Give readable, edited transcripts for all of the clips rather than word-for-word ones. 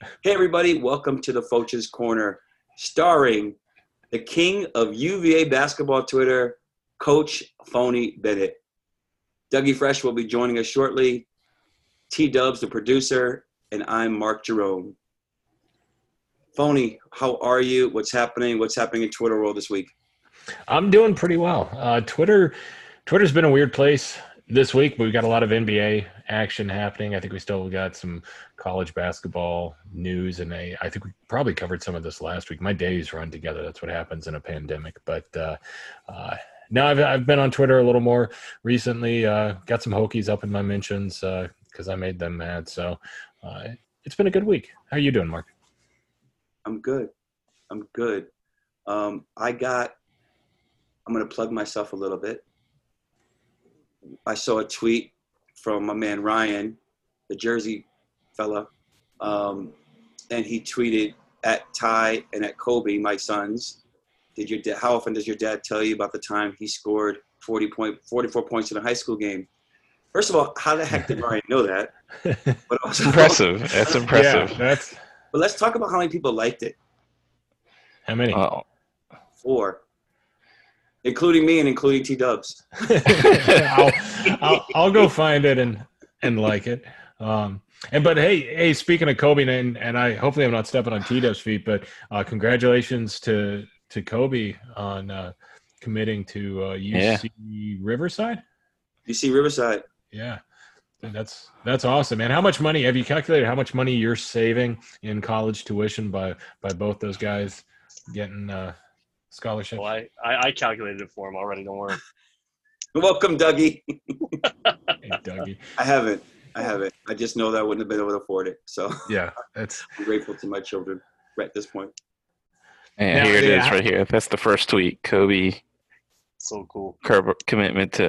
Hey, everybody, welcome to the Foch's Corner, starring the king of UVA basketball Twitter, Coach Phony Bennett. Dougie Fresh will be joining us shortly, T-Dubs, the producer, and I'm Mark Jerome. Phony, how are you? What's happening? What's happening in Twitter world this week? I'm doing pretty well. Twitter's been a weird place this week, but we've got a lot of NBA action happening. I think we still got some college basketball news, and I think we probably covered some of this last week. My days run together. That's what happens in a pandemic. But now I've been on Twitter a little more recently. Got some Hokies up in my mentions because I made them mad. So it's been a good week. How are you doing, Mark? I'm good. I'm going to plug myself a little bit. I saw a tweet from my man Ryan, the Jersey fella, and he tweeted at Ty and at Kobe, my sons. How often does your dad tell you about the time he scored 44 points in a high school game? First of all, how the heck did Ryan know that? But also, impressive. That's impressive. Yeah, But let's talk about how many people liked it. How many? 4. Including me and including T-Dubs. I'll go find it and like it. But hey, speaking of Kobe, and I hopefully I'm not stepping on T-Dub's feet, but congratulations to Kobe on committing to UC Riverside. UC Riverside. Yeah. That's awesome, man. How much money have you calculated? How much money you're saving in college tuition by both those guys getting scholarships? Well, I calculated it for him already. Don't worry. Welcome, Dougie. Hey, Dougie. I haven't. I just know that I wouldn't have been able to afford it. So yeah, I'm grateful to my children right at this point. And here it is right here. That's the first tweet. Kobe. So cool. Commitment to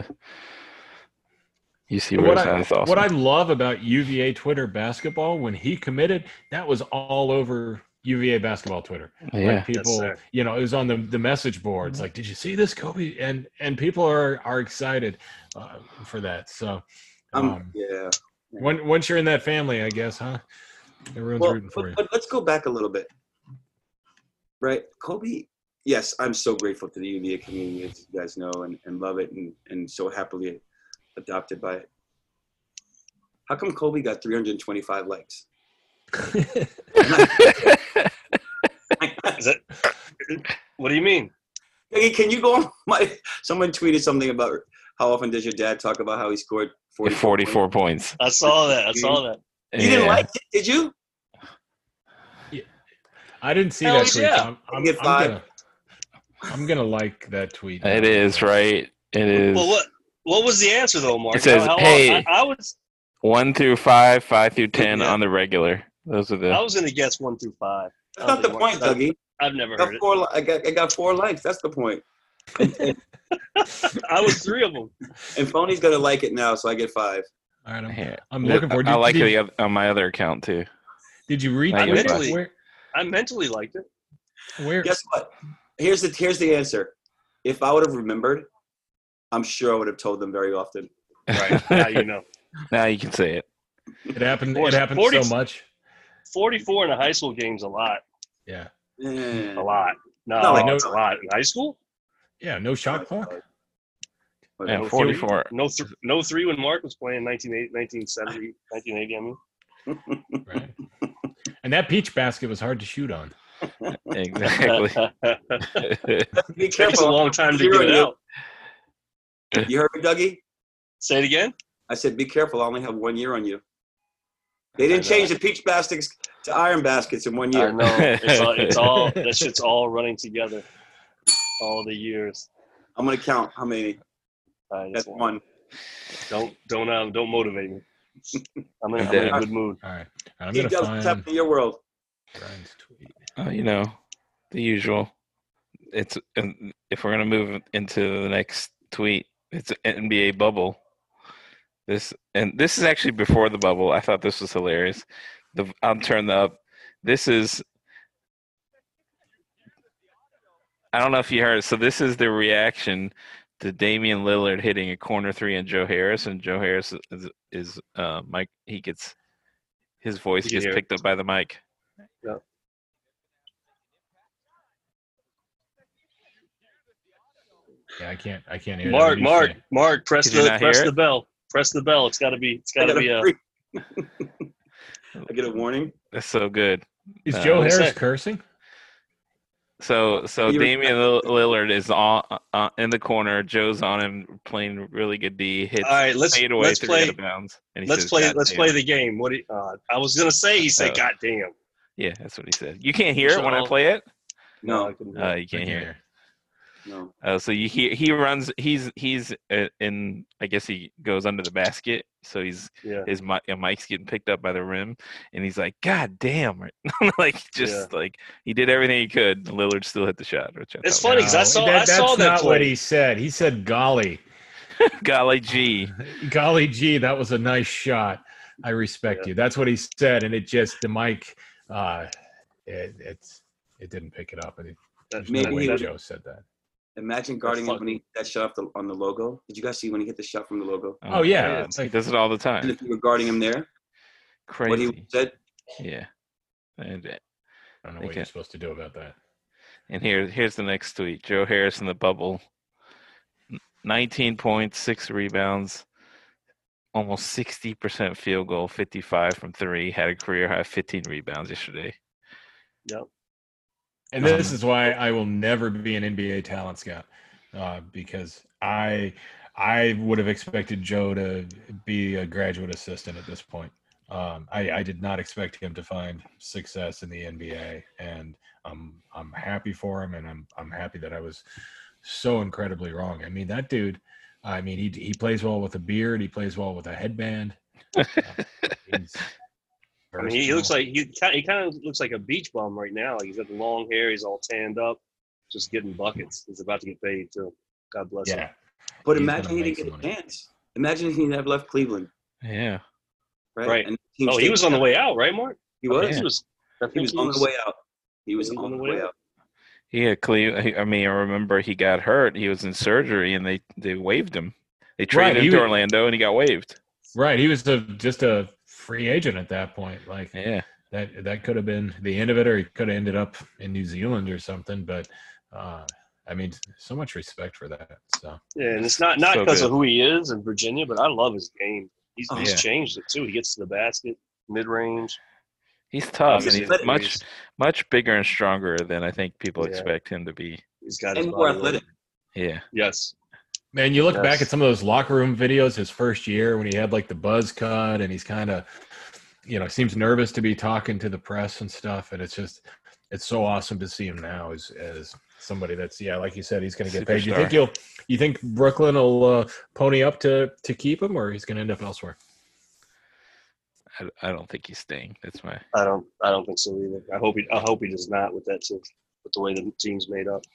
UC Riverside. That's awesome. What I love about UVA Twitter basketball, when he committed, that was all over UVA basketball Twitter. Yeah. Like people, it was on the message boards. Like, did you see this, Kobe? And people are excited for that. So, yeah. Once you're in that family, I guess, huh? Everyone's rooting for you. But let's go back a little bit. Right, Kobe. Yes, I'm so grateful to the UVA community, as you guys know, and love it, and so happily adopted by it. How come Kobe got 325 likes? What do you mean? Hey, can you go on someone tweeted something about how often does your dad talk about how he scored 44 points. I saw that. You didn't like it, did you? Yeah. I didn't see Hell that tweet. yeah. So I'm gonna like that tweet. It is, right? It is. Well, what was the answer though, Mark? It says, hey, I was 1 through 5, 5 through 10 on the regular. Those are the. I was gonna guess 1 through 5. That's not the point, Dougie. I've never heard it. I got 4 likes. That's the point. I was 3 of them. And Phony's gonna like it now, so I get 5. All right, I'm looking forward. I like it on my other account too. Did you read it? I mentally liked it. Where? Guess what? Here's the answer. If I would have remembered, I'm sure I would have told them very often. Right. Now you know. Now you can say it. It happened so much. 44 in a high school game's a lot. Yeah. A lot. No, it's a lot. In high school? Yeah, no shot clock. Yeah, 44. No 3 when Mark was playing 1970, 1980, I mean. Right. And that peach basket was hard to shoot on. Exactly. Be Takes careful. a long time to get it out. You heard me, Dougie? Say it again? I said, be careful. I only have 1 year on you. They didn't change the peach baskets to iron baskets in 1 year. I know. It's all that shit's all running together. All the years. I'm gonna count how many. That's 1. Don't motivate me. I'm in a good mood. All right. I'm gonna find tap in your world. Brian's tweet. The usual. It's if we're gonna move into the next tweet, it's an NBA bubble. This is actually before the bubble. I thought this was hilarious. I'll turn up. This is. I don't know if you heard. So this is the reaction to Damian Lillard hitting a corner 3 on Joe Harris, and Joe Harris is Mike. His voice gets picked up by the mic. Yeah, I can't hear that. What do you say? Mark, press Could you not hear the it? bell. Press the bell. It's got to be a. I get a warning. That's so good. Is Uh, Joe what is Harris that? cursing? So You- Damian Lillard is on in the corner. Joe's on him, playing really good D. Hits All right, fade away let's 3 play. out of bounds, and he Let's says, play. "God Let's damn." play the game. What? I was gonna say. He said, Oh. "God damn." Yeah, that's what he said. You can't hear it when I So- play it. No, I couldn't do You it. can't hear it. no. So he runs. He's in. I guess he goes under the basket. So his mic's getting picked up by the rim, and he's like, "God damn!" Right? like he did everything he could. Lillard still hit the shot. Which I It's thought funny because I saw that's that not play. what he said. He said, "Golly, was- golly gee, golly gee, that was a nice shot. I respect you." That's what he said, and it just the mic, it didn't pick it up. There's no Maybe way he would- Joe said that. Imagine guarding him when he that shot on the logo. Did you guys see when he hit the shot from the logo? Oh, yeah. he does it all the And time. if you were guarding him there, what he Crazy. said, Yeah. And I don't know They what you're can't- supposed to do about that. here's the next tweet. Joe Harris in the bubble. 19 points, 6 rebounds, almost 60% field goal, 55 from 3. Had a career high 15 rebounds yesterday. Yep. And this is why I will never be an NBA talent scout, because I would have expected Joe to be a graduate assistant at this point. I did not expect him to find success in the NBA, and I'm happy for him, and I'm happy that I was so incredibly wrong. I mean, that dude. I mean, he plays well with a beard. He plays well with a headband. I mean, he looks like he kind of looks like a beach bum right now. He's got the long hair. He's all tanned up, just getting buckets. He's about to get paid too. God bless him. yeah. but He's imagine gonna he make didn't some get a money. chance. Imagine if he never left Cleveland, Yeah. right? Right. And the team Oh, he stayed was on the together. way out, right, Mark? He was. Yeah. He was on the way out. He was on the way out. Yeah, I mean, I remember he got hurt. He was in surgery, and they waived him. They traded him to Orlando, and he got waived. Right. He was just a free agent at that point. Like, Yeah. that could have been the end of it, or he could have ended up in New Zealand or something. But I mean, so much respect for that. So Yeah, and it's not So because good. of who he is in Virginia, but I love his game. He's Oh, yeah. changed it too. He gets to the basket, mid range. He's tough, and Obviously, he's much bigger and stronger than I think people Yeah. expect him to be. He's got his And more body athletic. Yeah. Yes. man, you look Yes. back at some of those locker room videos his first year when he had like the buzz cut and he's kind of, seems nervous to be talking to the press and stuff. And it's so awesome to see him now as somebody that's, like you said, he's going to get paid. Superstar. You think Brooklyn will pony up to keep him, or he's going to end up elsewhere? I don't think he's staying. That's my. I don't think so either. I hope he does not with that too, with the way the team's made up.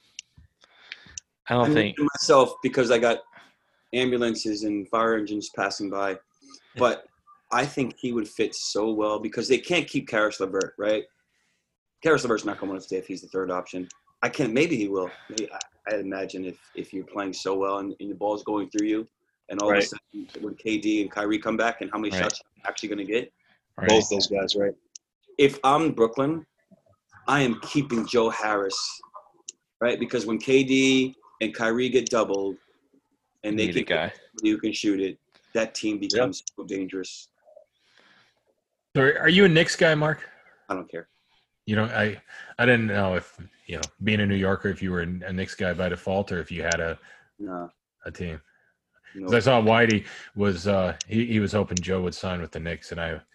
I don't I'm think. looking at myself because I got ambulances and fire engines passing by, but I think he would fit so well because they can't keep Karis LeVert, right? Karis LeVert's not going to stay if he's the third option. Maybe he will. Maybe, I imagine if you're playing so well and the ball's going through you, and all of a sudden when KD and Kyrie come back and how many shots you're actually going to get. Right. Both those guys, right? If I'm Brooklyn, I am keeping Joe Harris, right? Because when KD and Kyrie get doubled and they Need a can guy. you can shoot it, that team becomes so dangerous. So are you a Knicks guy, Mark? I don't care. I didn't know if, being a New Yorker, if you were a Knicks guy by default or if you had a No. team. No. Because I saw Whitey was he was hoping Joe would sign with the Knicks, and No.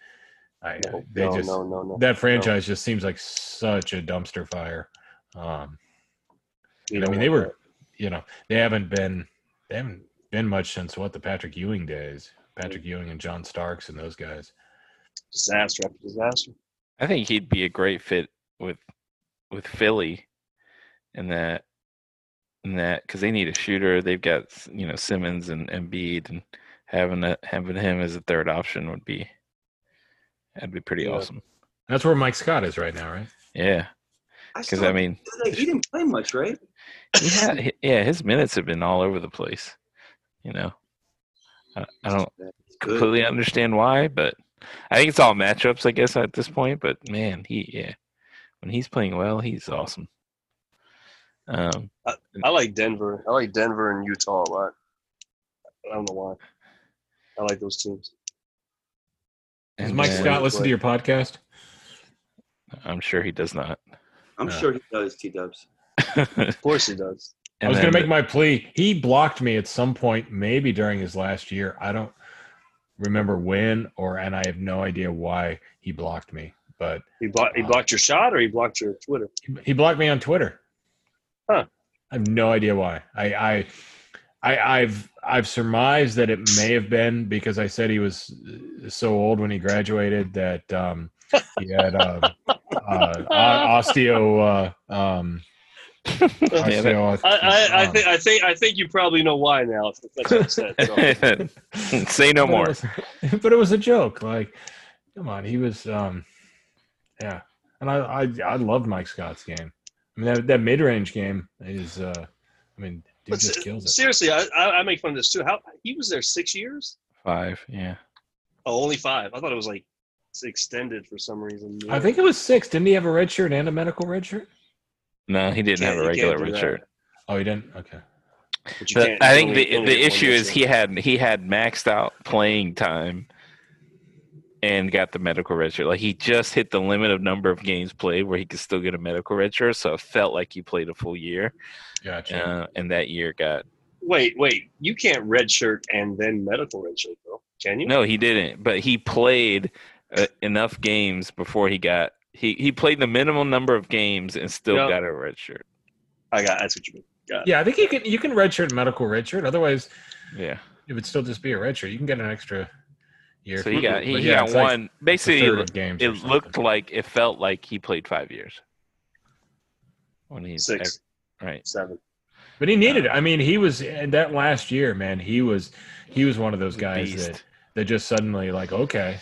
that franchise just seems like such a dumpster fire. I mean, they were, they haven't been much since the Patrick Ewing days, Patrick Ewing and John Starks and those guys. Disaster after disaster. I think he'd be a great fit with Philly, in that because they need a shooter. They've got Simmons and Embiid, and having him as a third option that'd be pretty awesome. That's where Mike Scott is right now, right? Yeah, because he didn't play much, right? his minutes have been all over the place. I don't completely understand why, but I think it's all matchups, I guess, at this point. But man, when he's playing well, he's awesome. I like Denver. I like Denver and Utah a lot. I don't know why. I like those teams. Does and Mike then- Scott listen to your podcast? I'm sure he does not. I'm Yeah. sure he does, T-Dubs. Of course he does. I was going to make my plea. He blocked me at some point, maybe during his last year. I don't remember when, and I have no idea why he blocked me. But He blocked your shot, or he blocked your Twitter? he blocked me on Twitter. Huh. I have no idea why. I've surmised that it may have been because I said he was so old when he graduated that he had osteo. I think you probably know why now. If that's what I said. So. Say no more. But it was a joke. Like, come on, he was. Yeah, and I loved Mike Scott's game. I mean, that mid range game is. Dude But just kills it. seriously, I make fun of this too. How he was there 6 years? 5, yeah. Oh, only 5. I thought it was like extended for some reason. I think it was 6. Didn't he have a red shirt and a medical red shirt? No, he didn't have a You regular can't do red that. shirt. Oh, he didn't. Okay. But you But can't- I you think only the get one issue year, is so- he had maxed out playing time and got the medical red shirt. Like he just hit the limit of number of games played where he could still get a medical red shirt. So it felt like he played a full year. Gotcha. And that year got Wait. You can't redshirt and then medical redshirt, though. Can you? no, he didn't. But he played enough games before he got he played the minimum number of games and still Yep. got a red shirt. That's what you mean. Got it. Yeah, I think you can redshirt medical redshirt. Otherwise, Yeah. it would still just be a redshirt. You can get an extra year. So he got But yeah, got it's like one. a Basically, third of games or it looked like it felt like he played 5 years when he's 6, right. 7. But he needed it. I mean, he was in that last year, man. He was one of those guys Beast. that just suddenly like, okay,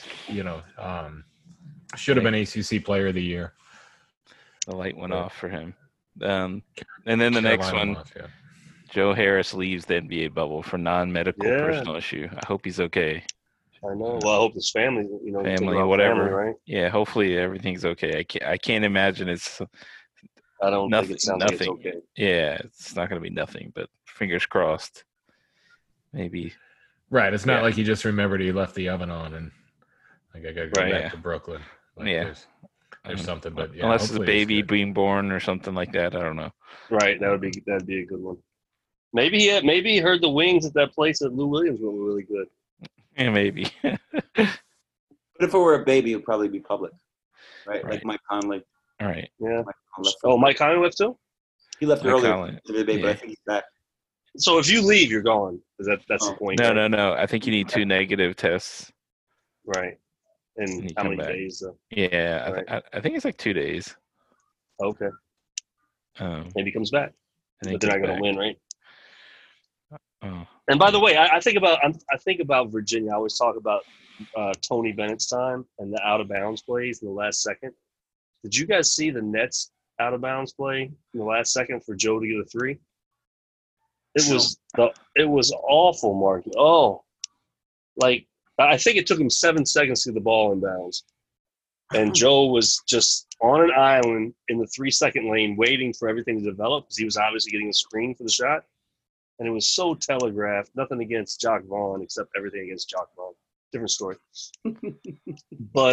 should have been ACC Player of the Year. The light went off for him. And then the next Carolina one, lost, yeah. Joe Harris leaves the NBA bubble for non-medical Yeah. personal issue. I hope he's okay. I know. Well, I hope his family, Family, think about whatever. family, right? Yeah, hopefully everything's okay. I can't imagine it's I don't Nothing- think it sounds like it's nothing. okay. yeah, it's not going to be nothing. But fingers crossed. Maybe Right. It's not Yeah. like he just remembered he left the oven on and like I got to go Right, back yeah. to Brooklyn. Like, Yeah. There's something, but yeah, unless it's a hopefully baby good. being born or something like that. I don't know. Right. That'd be a good one. Maybe he heard the wings at that place at Lou Williams were really good. Yeah, maybe. But if it were a baby, it would probably be public, right? Right. Like Mike Conley. All right. Yeah. Mike Conley left Oh, Mike Conley left too. he left Mike earlier Conley. today, but Yeah. I think he's back. So if you leave, you're gone. That's the Oh. point. No, right? no. I think you need 2 negative tests. Right. And And you how come many back. days? Yeah, Right. I think it's like 2 days. Okay. Um, Maybe he comes back, and but they're not going to win, right? Oh, And by the way, I think about Virginia. I always talk about Tony Bennett's time and the out of bounds plays in the last second. Did you guys see the Nets out of bounds play in the last second for Joe to get a 3? It was awful, Marky. Oh, like I think it took him 7 seconds to get the ball in bounds, and Joe was just on an island in the 3-second lane waiting for everything to develop because he was obviously getting a screen for the shot. And it was so telegraphed. Nothing against Jock Vaughn, except everything against Jock Vaughn. Different story. But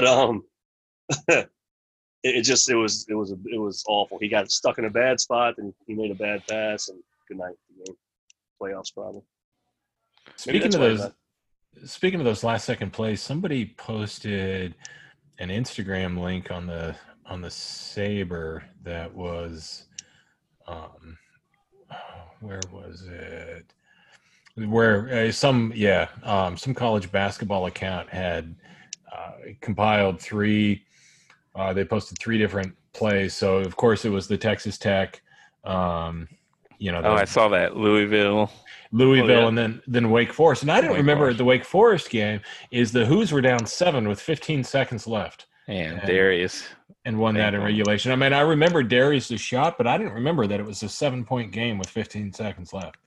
it was awful. He got stuck in a bad spot, and he made a bad pass. And good night. Playoffs problem. Speaking that's of why those, speaking of those last second plays, somebody posted an Instagram link on the Saber that was, where was it? Where some college basketball account had compiled 3. They posted 3 different plays. So of course it was the Texas Tech. I saw that Louisville. Oh, yeah. And then Wake Forest. And I didn't Wake remember Forest. the Wake Forest game is the Hoos were down 7 with 15 seconds left And And- Darius. and won that in Thank regulation. I mean, I remember Darius' shot, but I didn't remember that it was a 7-point game with 15 seconds left.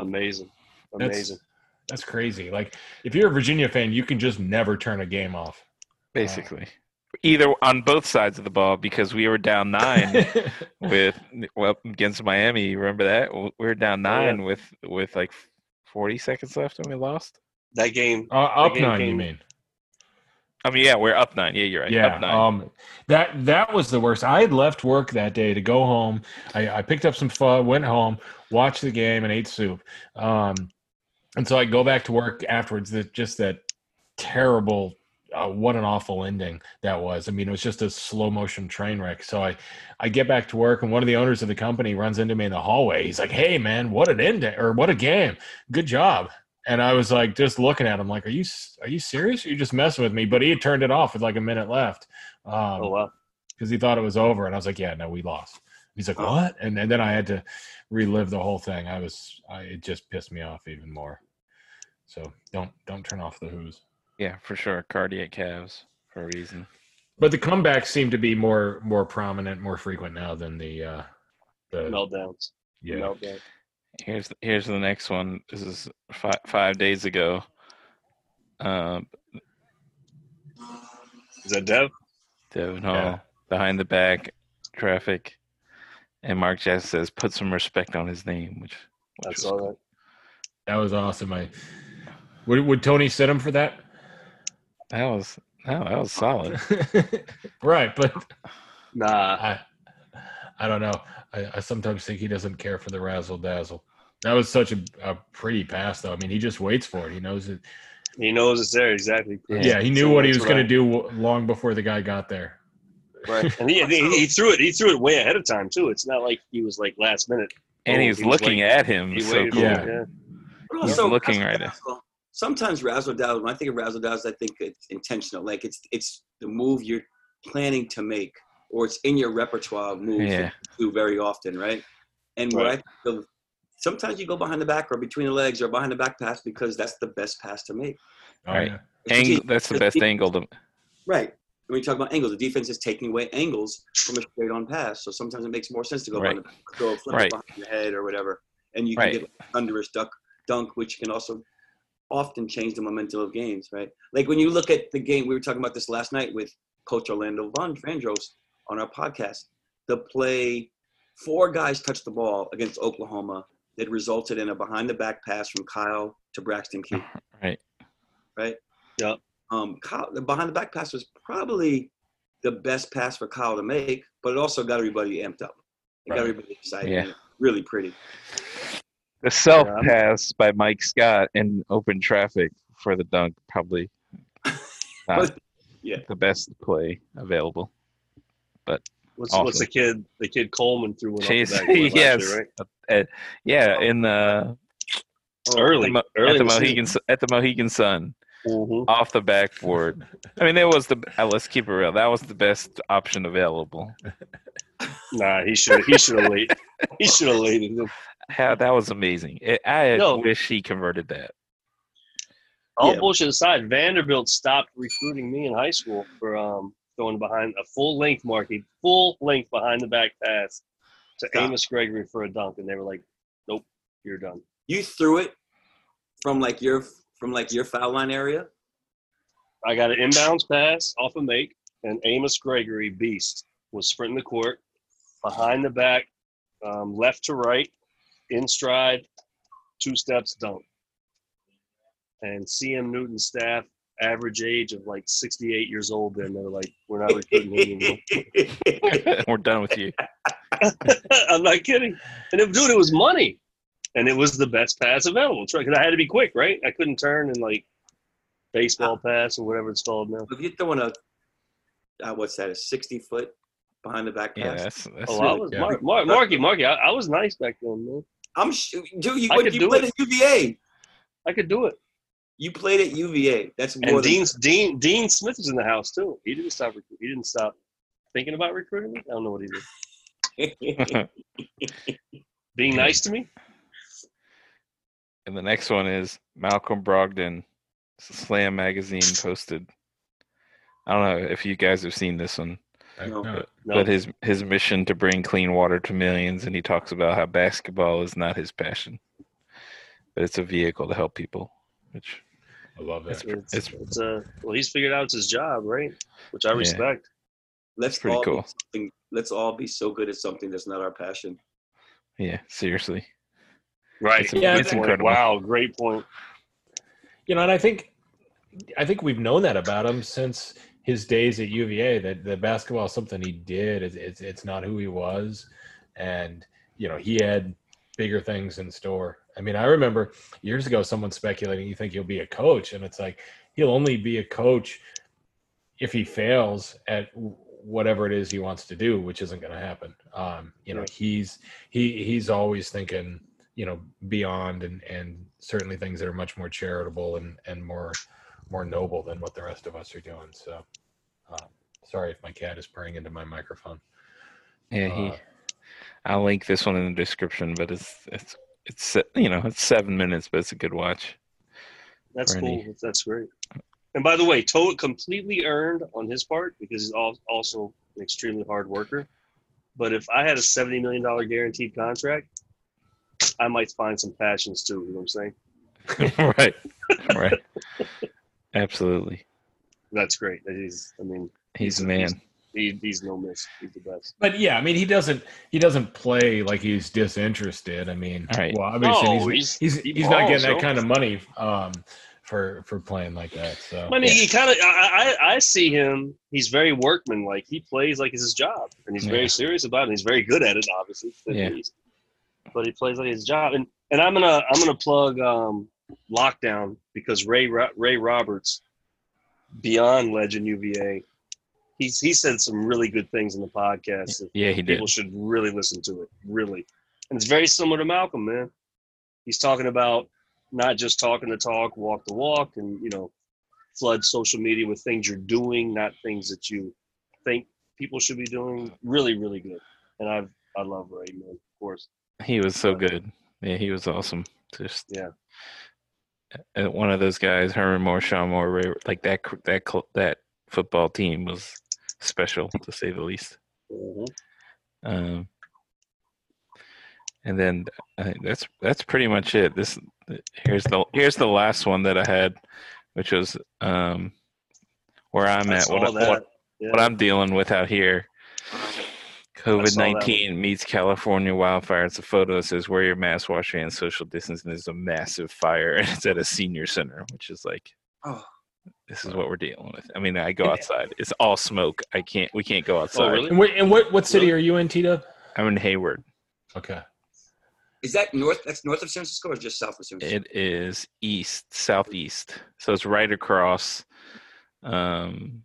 Amazing. That's crazy. Like, if you're a Virginia fan, you can just never turn a game off. basically. Either on both sides of the ball, because we were down 9 against Miami. You remember that? We were down 9 with like 40 seconds left and we lost. That game. Up game 9, came- you mean? I mean, yeah, we're up 9. Yeah, you're right. Yeah. Up 9. That was the worst. I had left work that day to go home. I picked up some pho, went home, watched the game, and ate soup. And so I go back to work afterwards. Just that terrible. What an awful ending that was. I mean, it was just a slow motion train wreck. So I get back to work, and one of the owners of the company runs into me in the hallway. He's like, "Hey, man, what an ending, or what a game. Good job." And I was like, just looking at him like, are you serious? Or are you just messing with me? But he had turned it off with like a minute left. Oh, wow. Because he thought it was over. And I was like, yeah, no, we lost. He's like, what? And then I had to relive the whole thing. It just pissed me off even more. So don't turn off the Who's. Yeah, for sure. Cardiac calves for a reason. But the comebacks seem to be more prominent, more frequent now than the Meltdowns. Yeah. Meltdown. Here's the next one. This is 5 days ago. Is that Dev? Devin Hall, Yeah. behind the back, traffic, and Mark Jackson says, "Put some respect on his name," which That's was all cool. right. That was awesome. Would Tony sit him for that? That was solid. Right, but Nah. I don't know. I sometimes think he doesn't care for the razzle dazzle. That was such a pretty pass, though. I mean, he just waits for it. He knows it. He knows it's there, exactly. Yeah, he knew So what he that's was going to do long before the guy got there. Right. And he threw it way ahead of time, too. It's not like he was like last minute. And he was looking at him. He So waited cool. for Yeah. it, yeah. But He's also, looking right at. sometimes razzle dazzle. When I think of razzle dazzle, I think it's intentional. Like it's the move you're planning to make, or it's in your repertoire of moves that you do very often, right? And what I think of, sometimes you go behind the back or between the legs or behind the back pass because that's the best pass to make. Oh, Right. yeah. That's the best angle to. Right. When you talk about angles, the defense is taking away angles from a straight on pass. So sometimes it makes more sense to go behind the back, throw a flip behind the head or whatever. And you can get thunderous dunk, which can also often change the momentum of games, right? Like when you look at the game, we were talking about this last night with Coach Orlando Vandross on our podcast. The play, 4 guys touched the ball against Oklahoma that resulted in a behind-the-back pass from Kyle to Braxton Key. Right? Yeah. Kyle, the behind-the-back pass was probably the best pass for Kyle to make, but it also got everybody amped up. It got everybody excited. Yeah. Really pretty. The self pass by Mike Scott in open traffic for the dunk, probably not the best play available. But what's the kid Coleman threw one Chase, off the back yes, right? in the early at the Mohegan Sun. Mm-hmm. Off the backboard. I mean, that was let's keep it real. That was the best option available. Nah, he should have laid. He should have laid it. That was amazing. I wish he converted that. All bullshit aside, Vanderbilt stopped recruiting me in high school for going behind a full length behind the back pass to Amos Gregory for a dunk, and they were like, "Nope, you're done." You threw it from your foul line area? I got an inbounds pass off a make, and Amos Gregory, beast, was sprinting the court, behind the back, left to right, in stride, 2 steps, dunk. And CM Newton's staff, average age of like 68 years old, then they were like, "We're not recruiting him anymore." We're done with you. I'm not kidding. And it was money. And it was the best pass available. Because I had to be quick, right? I couldn't turn and like baseball pass or whatever it's called now. If you're throwing a 60-foot behind the back pass. Yeah, that's Marky, I was nice back then, man. Dude, you played at UVA. I could do it. You played at UVA. That's more and Dean Smith was in the house too. He didn't stop thinking about recruiting me. I don't know what he did. Being nice to me. And the next one is Malcolm Brogdon, Slam Magazine posted. I don't know if you guys have seen this one, but his mission to bring clean water to millions, and he talks about how basketball is not his passion, but it's a vehicle to help people. I love that. Well, he's figured out it's his job, right? Which I respect. Let's pretty all cool. let's all be so good at something that's not our passion. Yeah, seriously. Right. It's incredible. Wow, great point. And I think we've known that about him since his days at UVA. That basketball is something he did. It's not who he was, and he had bigger things in store. I mean, I remember years ago someone speculating, you think he'll be a coach, and it's like he'll only be a coach if he fails at whatever it is he wants to do, which isn't going to happen. He's always thinking, beyond and certainly things that are much more charitable and more noble than what the rest of us are doing. So, sorry if my cat is purring into my microphone. Yeah, I'll link this one in the description, but it's 7 minutes, but it's a good watch. That's cool. That's great. And by the way, completely earned on his part because he's also an extremely hard worker. But if I had a $70 million guaranteed contract, I might find some passions too. You know what I'm saying? Right. Absolutely. That's great. He's the man. He's no miss. He's the best. But yeah, I mean, he doesn't play like he's disinterested. I mean, right. Well, obviously he's not getting that kind of money for playing like that. So I mean, he kind of I see him. He's very workmanlike. He plays like it's his job, and he's very serious about it. And he's very good at it, obviously. But he plays like his job. And I'm gonna plug Lockdown because Ray Roberts, beyond legend UVA. He said some really good things in the podcast. Yeah, he did. People should really listen to it, really. And it's very similar to Malcolm, man. He's talking about not just talking the talk, walk the walk, and, flood social media with things you're doing, not things that you think people should be doing. Really, really good. And I love Ray, man, of course. He was so good. Yeah, he was awesome. Just one of those guys, Herman Moore, Sean Moore, Ray, like that football team was special, to say the least. Mm-hmm. And then I think that's pretty much it. Here's the last one that I had, which was where I'm at, what I'm dealing with out here. COVID-19 meets California wildfire. It's a photo that says wear your mask, wash your hands, social distancing. There's a massive fire, and it's at a senior center, which is like, this is what we're dealing with. I mean, I go outside. It's all smoke. We can't go outside. Oh, really? And what city are you in, T-Dub? I'm in Hayward. Okay. Is that north? That's north of San Francisco or just south of San Francisco? It is southeast. So it's right across from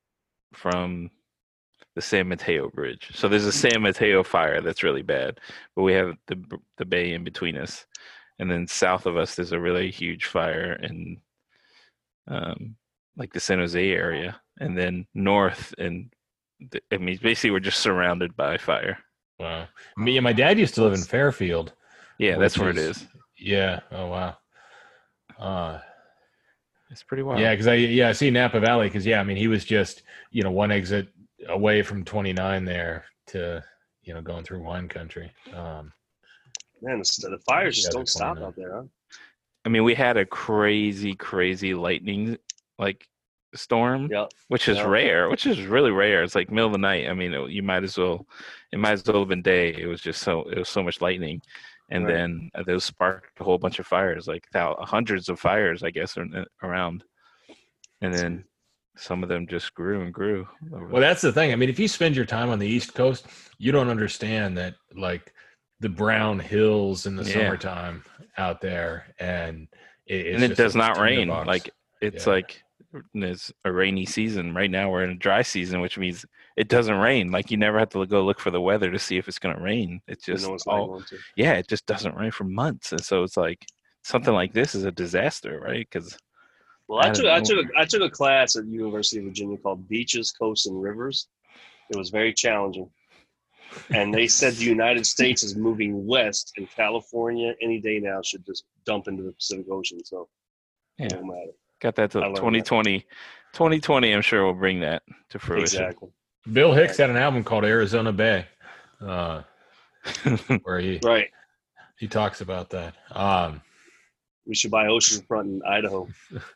the San Mateo Bridge. So there's a San Mateo fire that's really bad, but we have the bay in between us. And then south of us, there's a really huge fire in like the San Jose area. And then north, basically we're just surrounded by fire. Wow. My dad used to live in Fairfield. Yeah, that's where it is. Yeah. Oh, wow. It's pretty wild. Yeah, because I see Napa Valley because, he was just, one exit away from 29 there to, going through wine country. Man, the fires just don't stop out there, huh? I mean, we had a crazy, crazy lightning, storm, which is rare, which is really rare. It's like middle of the night. I mean, it might as well have been day. It was so much lightning. And then those sparked a whole bunch of fires, like hundreds of fires, I guess, around. And then some of them just grew and grew. Well, that's the thing. I mean, if you spend your time on the East Coast, you don't understand that, the brown hills in the summertime out there, and it does not rain. It's a rainy season. Right now we're in a dry season, which means it doesn't rain. You never have to go look for the weather to see if it's going to rain. It's just it just doesn't rain for months. And so it's like something like this is a disaster, right? Because I took a class at the University of Virginia called Beaches, Coasts, and Rivers. It was very challenging. And they said the United States is moving west, and California any day now should just dump into the Pacific Ocean. So it don't matter. Got that to 2020. 2020, I'm sure will bring that to fruition. Exactly. Bill Hicks had an album called Arizona Bay, where he talks about that. We should buy oceanfront in Idaho.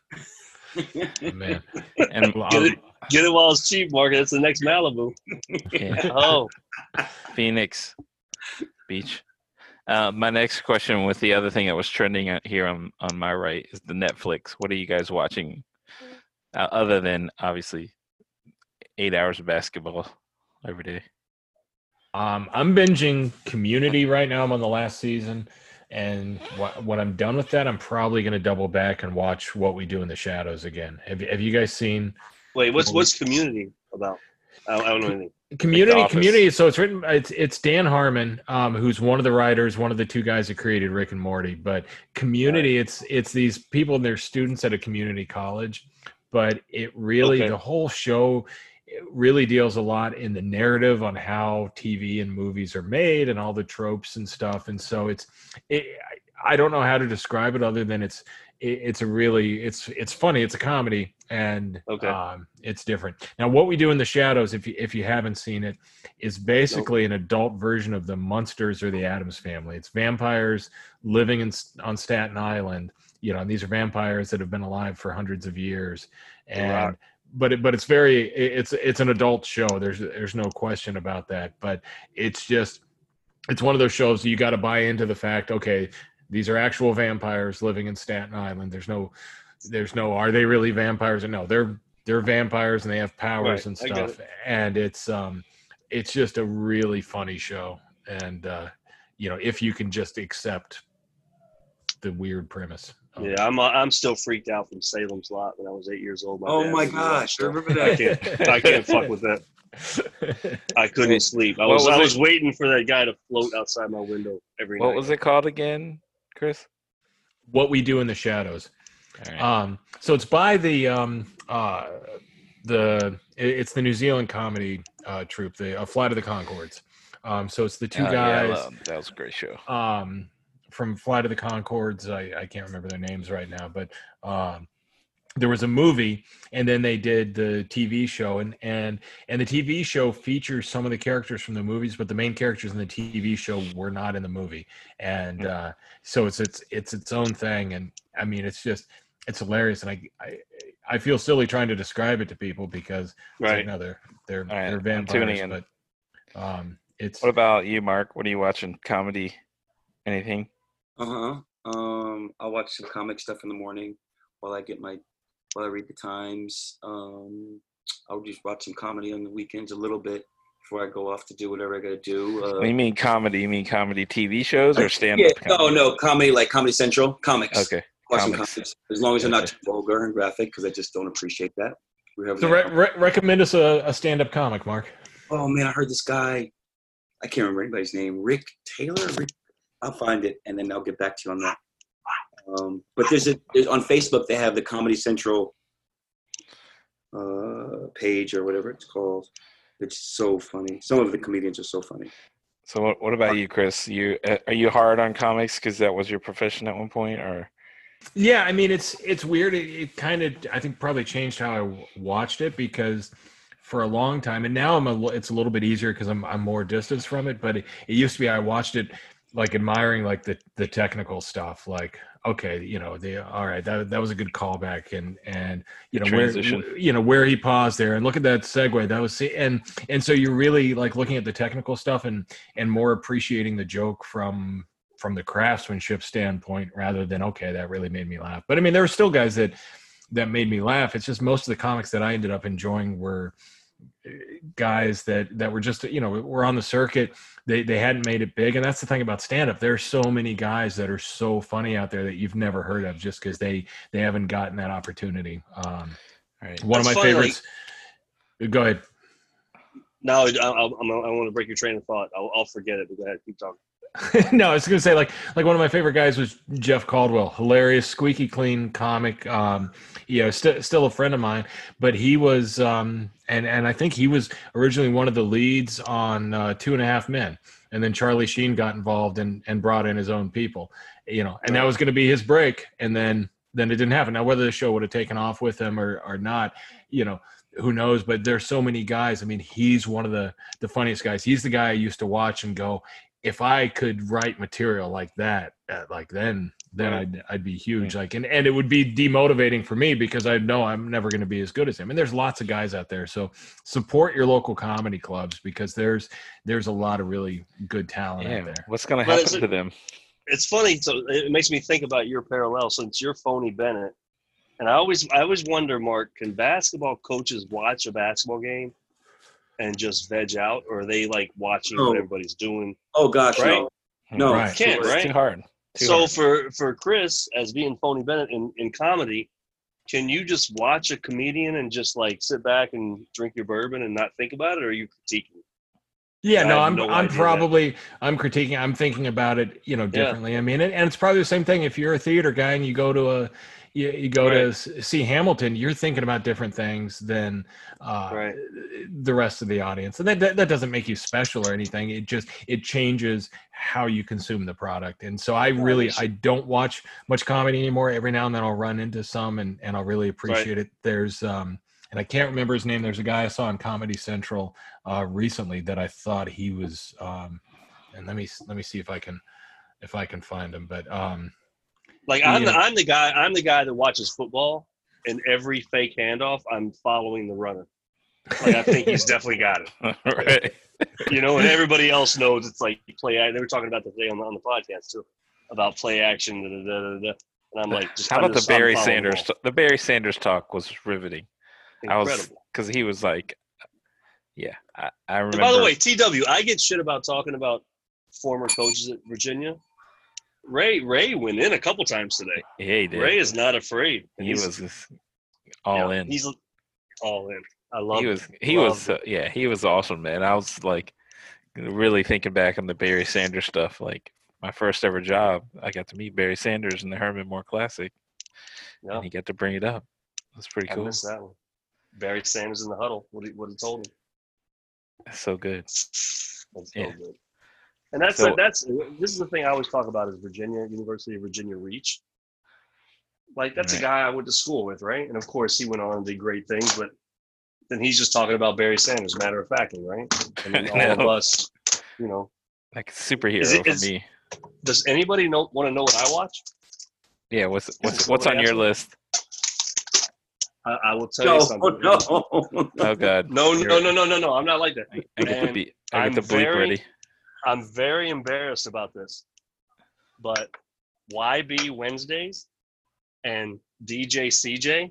Man. And Get it while it's cheap, Mark. That's the next Malibu. yeah, Oh, Phoenix Beach. My next question with the other thing that was trending out here on my right is the Netflix. What are you guys watching other than obviously 8 hours of basketball every day? I'm binging Community right now. I'm on the last season. And when I'm done with that, I'm probably going to double back and watch What We Do in the Shadows again. Have you guys seen? wait. What's Community about? I don't know anything. Community. So it's Dan Harmon, who's one of the writers, one of the two guys that created Rick and Morty. But Community, it's these people and their students at a community college. But it really, the whole show, it really deals a lot in the narrative on how TV and movies are made and all the tropes and stuff. And so I don't know how to describe it other than it's funny. It's a comedy and it's different. Now, What We Do in the Shadows, if you haven't seen it, is basically an adult version of the Munsters or the Addams Family. It's vampires living on Staten Island, and these are vampires that have been alive for hundreds of years. And but it's an adult show. There's no question about that. But it's one of those shows you got to buy into the fact, okay, these are actual vampires living in Staten Island. There's no are they really vampires or no? They're vampires and they have powers and stuff. And it's just a really funny show. And if you can just accept the weird premise. Yeah, I'm still freaked out from Salem's Lot when I was 8 years old. Oh my gosh, I remember that. I can't fuck with that. I couldn't sleep. I was waiting for that guy to float outside my window every night. What was it called again, Chris? What We Do in the Shadows. Right. So it's by it's the New Zealand comedy troupe, the Flight of the Conchords. So it's the two guys. Yeah, that was a great show. From Flight of the Conchords, I can't remember their names right now, but there was a movie, and then they did the TV show, and the TV show features some of the characters from the movies, but the main characters in the TV show were not in the movie, and so it's its own thing, and I mean it's hilarious, and I feel silly trying to describe it to people because they're vampires, but it's. What about you, Mark? What are you watching? Comedy? Anything? I'll watch some comic stuff in the morning while I read the Times. I'll just watch some comedy on the weekends a little bit before I go off to do whatever I got to do. When you mean comedy? You mean comedy TV shows or stand-up? Yeah, no, comedy like Comedy Central, comics. Okay, comics. As long as they're not too vulgar and graphic, because I just don't appreciate that. So recommend us a stand-up comic, Mark. Oh man, I heard this guy. I can't remember anybody's name. Rick Taylor. I'll find it and then I'll get back to you on that. But there's on Facebook they have the Comedy Central page or whatever it's called. It's so funny. Some of the comedians are so funny. So what about you, Chris? Are you hard on comics because that was your profession at one point, or? Yeah, I mean it's weird. It kind of I think probably changed how I watched it because for a long time, and now it's a little bit easier because I'm more distanced from it. But it used to be I watched it like admiring like the technical stuff, like okay, all right, that was a good callback, and where he paused there, and look at that segue, that was and so you're really like looking at the technical stuff and more appreciating the joke from the craftsmanship standpoint rather than okay, that really made me laugh. But I mean, there were still guys that made me laugh. It's just most of the comics that I ended up enjoying were guys that were just were on the circuit. They hadn't made it big, and that's the thing about stand-up. There's so many guys that are so funny out there that you've never heard of just because they haven't gotten that opportunity. Right. One of my favorites. Go ahead. No, I want to break your train of thought. I'll forget it. But go ahead, keep talking. No, I was going to say like one of my favorite guys was Jeff Caldwell. Hilarious, squeaky clean comic. Still a friend of mine, but he was and I think he was originally one of the leads on 2.5 Men, and then Charlie Sheen got involved and brought in his own people, and that was going to be his break, and then it didn't happen. Now whether the show would have taken off with him or not, who knows? But there's so many guys. I mean, he's one of the funniest guys. He's the guy I used to watch and go, if I could write material like that, then I'd be huge. Like, and it would be demotivating for me because I know I'm never going to be as good as him. And there's lots of guys out there. So support your local comedy clubs because there's a lot of really good talent out there. What's going to happen to them? It's funny. So it makes me think about your parallel since you're Phony Bennett. And I always wonder, Mark, can basketball coaches watch a basketball game and just veg out, or are they like watching what everybody's doing? Oh gosh, right? No, Right. Can't, It's right? too hard. For Chris, as being Phony Bennett in comedy, can you just watch a comedian and just like sit back and drink your bourbon and not think about it, or are you critiquing? Yeah, no, I'm critiquing. I'm thinking about it, differently. I mean, and it's probably the same thing. If you're a theater guy and you go to to see Hamilton, you're thinking about different things than the rest of the audience, and that doesn't make you special or anything. It changes how you consume the product. And so I don't watch much comedy anymore. Every now and then I'll run into some, and I'll really appreciate it. There's and I can't remember his name. There's a guy I saw on Comedy Central recently that I thought he was. And let me see if I can find him. But I'm the guy that watches football, and every fake handoff, I'm following the runner. Like I think he's definitely got it. Right. And everybody else knows it's like play. They were talking about the today on the podcast too about play action. And I'm like, how about the Barry Sanders? The Barry Sanders talk was riveting. Incredible. Because he was like, I remember. And by the way, TW, I get shit about talking about former coaches at Virginia. Ray went in a couple times today. Yeah, he did. Ray is not afraid. He was all in. He's all in. I love he was awesome, man. I was like really thinking back on the Barry Sanders stuff. Like my first ever job, I got to meet Barry Sanders in the Herman Moore Classic. Yeah. And he got to bring it up. That's pretty cool. I missed that one. Barry Sanders in the huddle. What he told him. That's so good. That's so good. And this is the thing I always talk about is Virginia, University of Virginia Reach. Like that's a guy I went to school with, right? And of course he went on and did great things, but then he's just talking about Barry Sanders, matter of factly, right? And then all of us, like a superhero for me. Does anybody want to know what I watch? Yeah, what's on your list? I will tell you something. Oh God. No. I'm not like that. I get the bleep ready. I'm very embarrassed about this, but YB Wednesdays and DJ CJ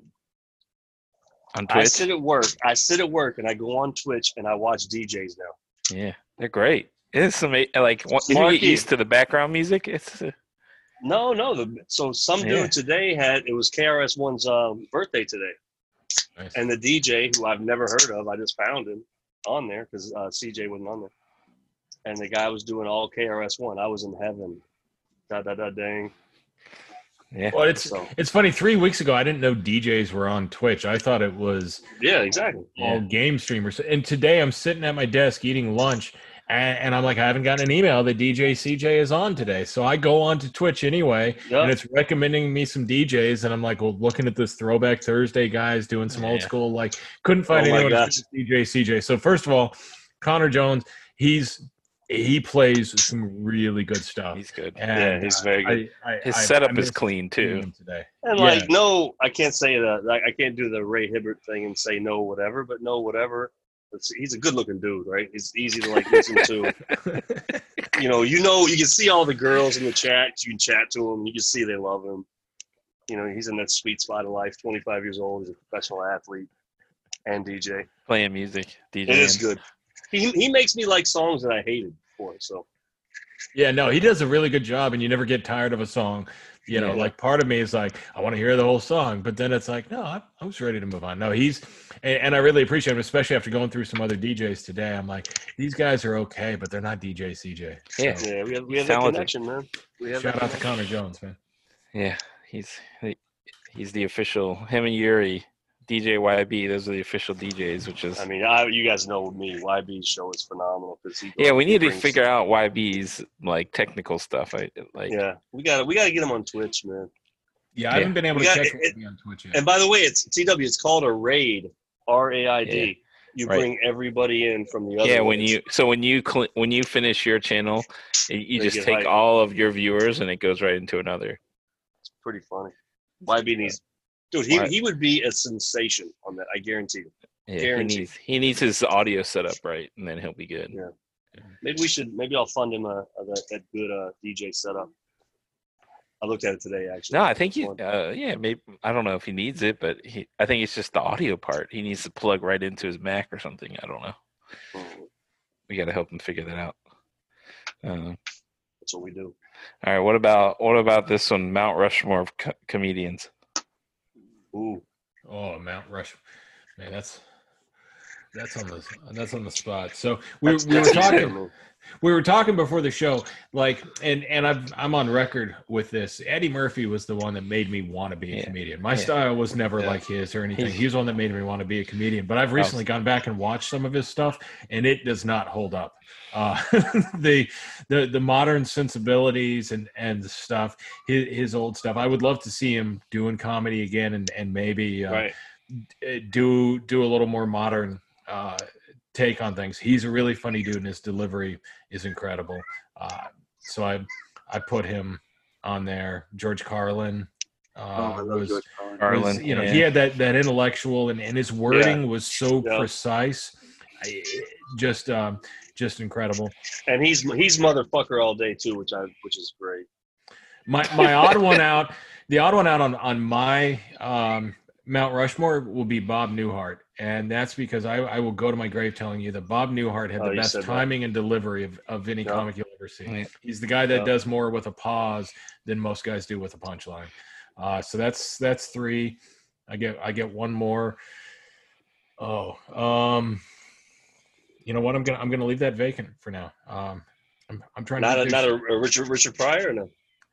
on Twitch. I sit at work and I go on Twitch and I watch DJs now. Yeah, they're great. It's amazing. Like once you get used to the background music, it's. No. So some dude today it was KRS-One's birthday today. Nice. And the DJ, who I've never heard of, I just found him on there because CJ wasn't on there. And the guy was doing all KRS-One. I was in heaven. Dang. Yeah. Well, it's funny. 3 weeks ago, I didn't know DJs were on Twitch. I thought it was exactly all game streamers. And today I'm sitting at my desk eating lunch, and I'm like, I haven't gotten an email that DJ CJ is on today. So I go on to Twitch anyway, and it's recommending me some DJs. And I'm like, well, looking at this Throwback Thursday guys doing some old school, like couldn't find anyone who's DJ CJ. So first of all, Connor Jones, he plays some really good stuff. He's good. And he's very good. His setup is clean too. Today. And I can't say that. I can't do the Ray Hibbert thing and say no whatever, but no whatever. He's a good-looking dude, right? He's easy to listen to. You can see all the girls in the chat. You can chat to him. You can see they love him. He's in that sweet spot of life. 25 years old. He's a professional athlete and DJ. Playing music, DJ. It is good. He makes me like songs that I hated before. So. Yeah, no, he does a really good job, and you never get tired of a song. Like part of me is like, I want to hear the whole song, but then it's like, no, I was ready to move on. No, and I really appreciate him, especially after going through some other DJs today. I'm like, these guys are okay, but they're not DJ CJ. So, yeah, we have that connection, man. Shout out to Connor Jones, man. Yeah, he's the official. Him and Yuri, DJ YB, those are the official DJs. Which is, you guys know me. YB's show is phenomenal because we need to figure out YB's like technical stuff. We gotta get him on Twitch, man. Yeah, I haven't been able to check it on Twitch yet. And by the way, it's TW. It's called a raid, RAID. You Right. bring everybody in from the other. Yeah, ones. when you finish your channel, you They just get take hyped. all of your viewers and it goes right into another. It's pretty funny. YB needs, dude. He would be a sensation on that. I guarantee you. Yeah, Guaranteed. he needs his audio set up right, and then he'll be good. Yeah. Maybe I'll fund him that good DJ setup. I looked at it today actually. No, I think Fun. maybe I don't know if he needs it, but I think it's just the audio part. He needs to plug right into his Mac or something. I don't know. We got to help him figure that out. That's what we do. All right, what about this one? Mount Rushmore of comedians. Ooh. Oh, Mount Rushmore. Man, that's on the spot. So we were talking before the show, like, and I'm on record with this. Eddie Murphy was the one that made me want to be a comedian. My style was never like his or anything. He's the one that made me want to be a comedian. But I've recently gone back and watched some of his stuff, and it does not hold up. The modern sensibilities and the stuff, his old stuff. I would love to see him doing comedy again, and maybe do a little more modern take on things. He's a really funny dude, and his delivery is incredible. So I put him on there. George Carlin I love George Carlin. was, he had that intellectual, and his wording was so precise. Just incredible. And he's motherfucker all day too, which is great. My odd one out, the odd one out on my Mount Rushmore will be Bob Newhart, and that's because I will go to my grave telling you that Bob Newhart had the best timing and delivery of any comic you'll ever see. Right. He's the guy that does more with a pause than most guys do with a punchline. So that's three. I get one more. You know what? I'm gonna leave that vacant for now. I'm trying not to a Richard Pryor, or no?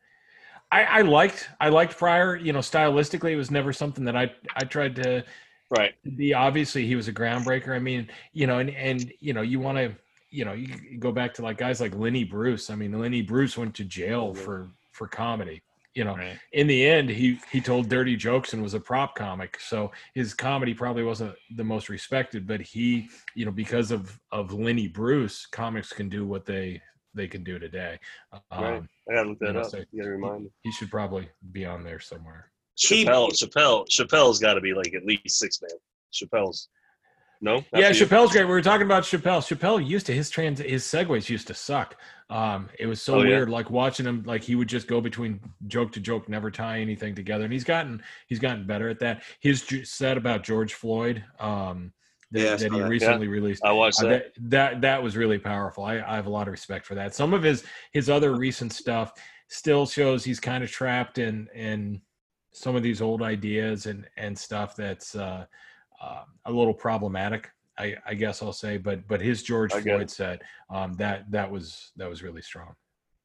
I liked Pryor. Stylistically, it was never something that I tried to be. Obviously, he was a groundbreaker. I mean, you want to, you go back to like guys like Lenny Bruce. I mean, Lenny Bruce went to jail for comedy. In the end, he told dirty jokes and was a prop comic. So his comedy probably wasn't the most respected, but he, because of Lenny Bruce, comics can do what they can do today. Right. I gotta look that up. So you gotta remind me. He should probably be on there somewhere. Chappelle's got to be like at least 6 man. Chappelle's. No. Chappelle's great. We were talking about Chappelle. Chappelle used to his segues used to suck. It was so weird, like watching him. Like he would just go between joke to joke, never tie anything together. And he's gotten better at that. His set about George Floyd. That he recently released. I watched that. That was really powerful. I have a lot of respect for that. Some of his other recent stuff still shows he's kind of trapped in some of these old ideas and stuff that's a little problematic, I guess I'll say. But his George Floyd set, that was really strong.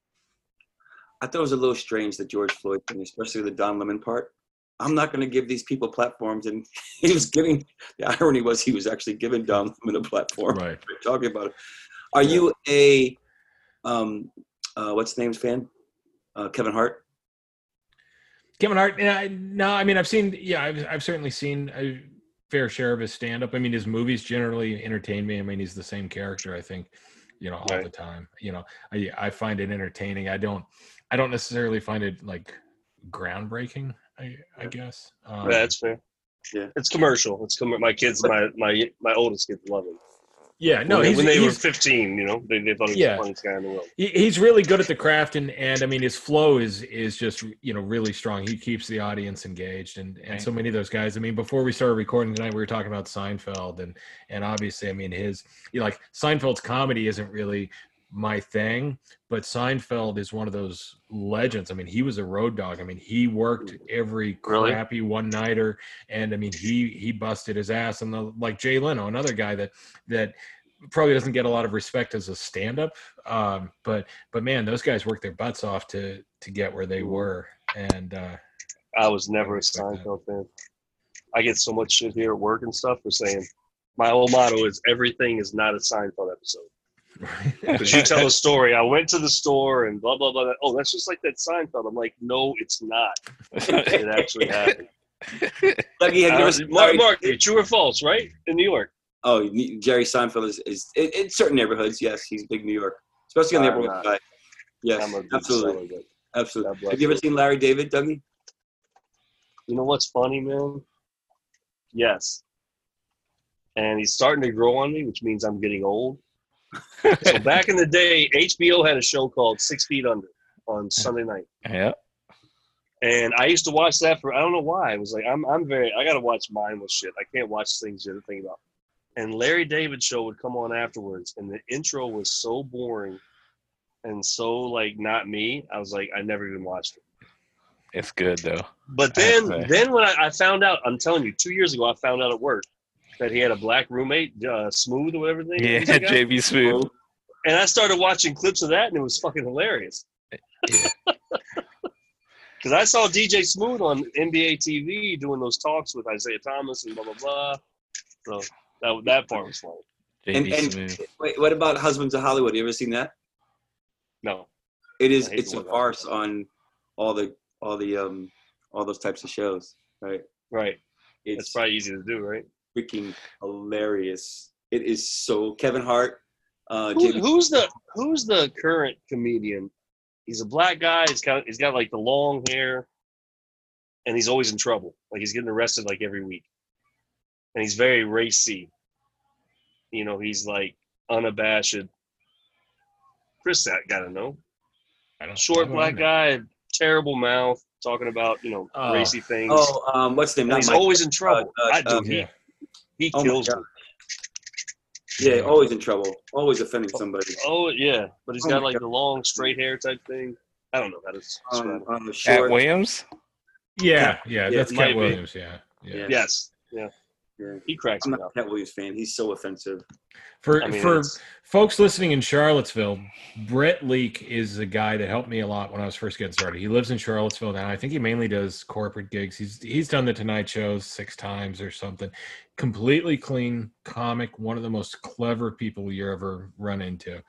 I thought it was a little strange that George Floyd thing, especially the Don Lemon part. I'm not going to give these people platforms, and he was giving. The irony was he was actually giving Don Lemon a platform. Right. Talking about it. Are you a what's the name's fan? Kevin Hart. Kevin Hart. No, I mean I've seen. Yeah, I've certainly seen a fair share of his stand-up. I mean his movies generally entertain me. I mean he's the same character. I think, all the time. I find it entertaining. I don't necessarily find it like groundbreaking. I guess. That's fair. Yeah, it's commercial. My kids, my oldest kids love it. Yeah, no, when they were 15, they thought he was the funniest guy in the world. He's really good at the craft, and I mean his flow is just really strong. He keeps the audience engaged, and so many of those guys. I mean, before we started recording tonight, we were talking about Seinfeld, and obviously, I mean his Seinfeld's comedy isn't really my thing, but Seinfeld is one of those legends. I mean, he was a road dog. I mean, he worked every crappy one-nighter, and I mean, he busted his ass. And like Jay Leno, another guy that probably doesn't get a lot of respect as a stand-up, but man, those guys worked their butts off to get where they were. And I was never a Seinfeld fan. I get so much shit here at work and stuff for saying my whole motto is everything is not a Seinfeld episode. Because you tell a story, I went to the store and blah blah blah. Oh, that's just like that Seinfeld. I'm like, no, it's not. It actually happened. Mark, Mark, true or false? Right in New York. Oh, Jerry Seinfeld is in certain neighborhoods. Yes, he's big New York, especially on the Upper West Side. Yes, I'm a big absolutely, seller, absolutely. God bless Have you ever you. seen Larry David, Dougie? You know what's funny, man? Yes. And he's starting to grow on me, which means I'm getting old. So back in the day, HBO had a show called 6 Feet Under on Sunday night. Yeah. And I used to watch that for, I don't know why. It was like, I got to watch mindless shit. I can't watch things you have to think about. And Larry David show would come on afterwards. And the intro was so boring and so, like, not me. I was like, I never even watched it. It's good though. But then when I found out, I'm telling you, 2 years ago, I found out at work that he had a black roommate, Smooth or whatever his name Yeah, is. JB Smooth. And I started watching clips of that, and it was fucking hilarious. Yeah. Because I saw DJ Smooth on NBA TV doing those talks with Isaiah Thomas and blah, blah, blah. So that part was funny. JB And Smooth. wait, what about Husbands of Hollywood? You ever seen that? No. It's a farce on all those types of shows, right? Right. It's That's probably easy to do, right? freaking hilarious. It is so Kevin Hart. Who's the current comedian? He's a black guy. He's got like the long hair, and he's always in trouble. Like he's getting arrested like every week, and he's very racy. You know, he's like unabashed. Chris, that gotta know. Short black guy, terrible mouth, talking about racy things. Oh, what's the name? And he's always in trouble. He kills me. Yeah, always in trouble. Always offending somebody. Oh yeah, but he's got like the long straight hair type thing. I don't know how to describe it. Cat Williams? Yeah, that's Cat might be. Williams. Yeah. Yes, yeah. He cracks I'm me not up. a Cat Williams fan. He's so offensive. For I mean, for it's- folks listening in Charlottesville, Brett Leak is a guy that helped me a lot when I was first getting started. He lives in Charlottesville now. I think he mainly does corporate gigs. He's done the Tonight Show 6 times or something. Completely clean comic, one of the most clever people you ever run into.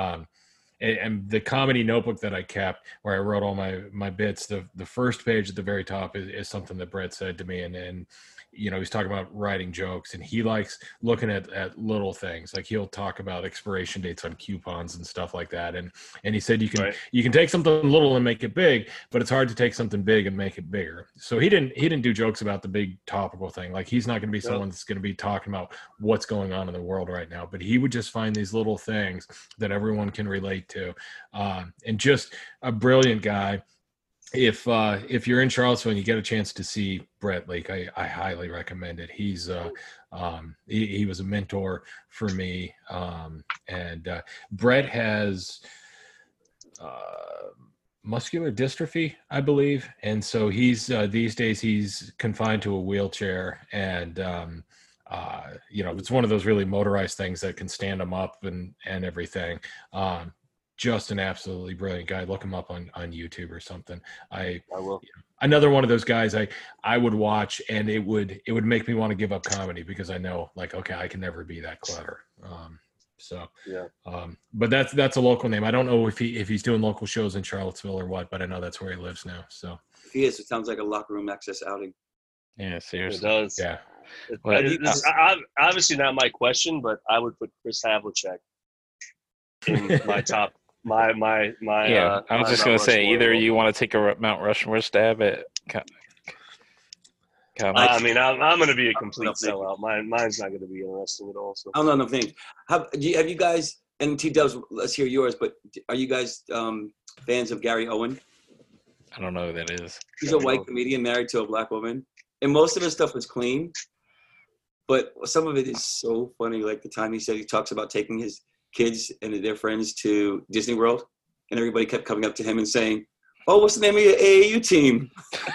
And the comedy notebook that I kept, where I wrote all my bits, the first page at the very top is something that Brett said to me, and he's talking about writing jokes, and he likes looking at little things. Like he'll talk about expiration dates on coupons and stuff like that. And he said you can take something little and make it big, but it's hard to take something big and make it bigger. So he didn't do jokes about the big topical thing. Like he's not going to be someone that's going to be talking about what's going on in the world right now, but he would just find these little things that everyone can relate to. And just a brilliant guy. If you're in Charlottesville and you get a chance to see Brett Leak, I highly recommend it. He's he was a mentor for me, and Brett has muscular dystrophy, I believe, and so he's these days he's confined to a wheelchair, and it's one of those really motorized things that can stand him up and everything. Just an absolutely brilliant guy. Look him up on YouTube or something. I will. Another one of those guys I would watch, and it would make me want to give up comedy, because I know, like, okay, I can never be that clever. But that's a local name. I don't know if he's doing local shows in Charlottesville or what, but I know that's where he lives now. So If he is, it sounds like a locker room access outing. Yeah, It seriously. does. yeah. Well, It's obviously not my question, but I would put Chris Havlicek in my top. My. Yeah, I was my just going Mount to say, Rushmore. either you want to take a Mount Rushmore stab at comics. I mean, I'm going to be a complete sellout. Mine's not going to be interesting at all. So. I don't know enough names. Have you guys, and T-Dubs, let's hear yours, but are you guys fans of Gary Owen? I don't know who that is. He's a white comedian married to a black woman. And most of his stuff is clean, but some of it is so funny. Like the time he said he talks about taking his kids and their friends to Disney World, and everybody kept coming up to him and saying, "Oh, what's the name of your AAU team?"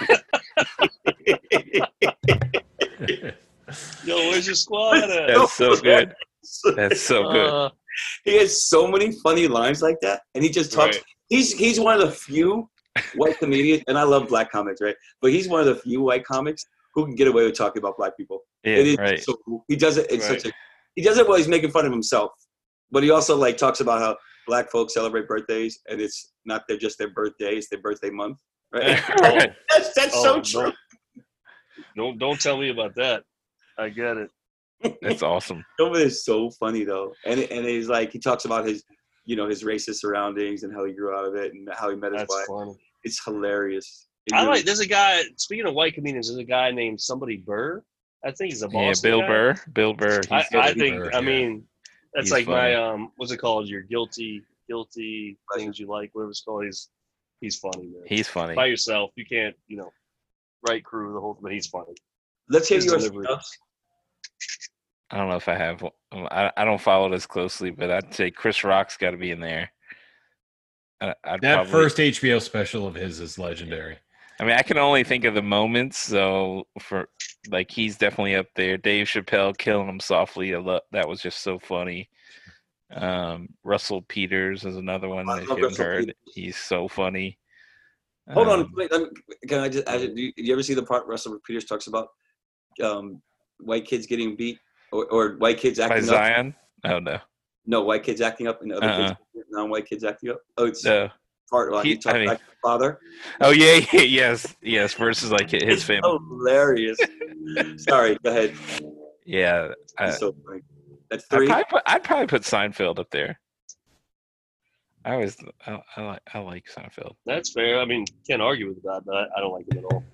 Yo, where's your squad at? That's so good. That's so good. He has so many funny lines like that, and he just talks. Right. He's one of the few white comedians, and I love black comics, right? But he's one of the few white comics who can get away with talking about black people. Yeah, It is right. so cool. He does it. It's Right. he does it while he's making fun of himself, but he also like talks about how black folks celebrate birthdays, and it's not just their birthday; it's their birthday month, right? Right. That's so true. Don't tell me about that. I get it. That's awesome. Some of it is so funny though, and he's like he talks about his, his racist surroundings and how he grew out of it and how he met his That's wife. funny. It's hilarious. There's a guy, speaking of white comedians, there's a guy named somebody Burr. I think he's a Boston Bill guy. Burr. Bill Burr. I think, Burr, I yeah. mean, that's He's like funny. my, what's it called? Your guilty things you like, whatever it's called. He's funny, man. He's funny. By yourself. You can't, right crew, the whole thing, but he's funny. Let's hear His your delivery. stuff. I don't know if I have. I don't follow it as closely, but I'd say Chris Rock's got to be in there. I'd That probably, first HBO special of his is legendary. I mean, I can only think of the moments. So for like, he's definitely up there. Dave Chappelle killing him softly. That was just so funny. Russell Peters is another one I that love you haven't Russell heard. Peters. He's so funny. Hold on, wait, can I just add? Do you ever see the part Russell Peters talks about white kids getting beat or white kids By acting up? Zion? Oh no. No, white kids acting up and other kids, non-white kids acting up. Oh, it's No. part like he talks about his father. Oh yeah, yes. Versus like his It's family. hilarious. Sorry, go ahead. Yeah, It's so funny. That's 3. I'd probably put Seinfeld up there. I like Seinfeld. That's fair. I mean, can't argue with that, but I don't like him at all.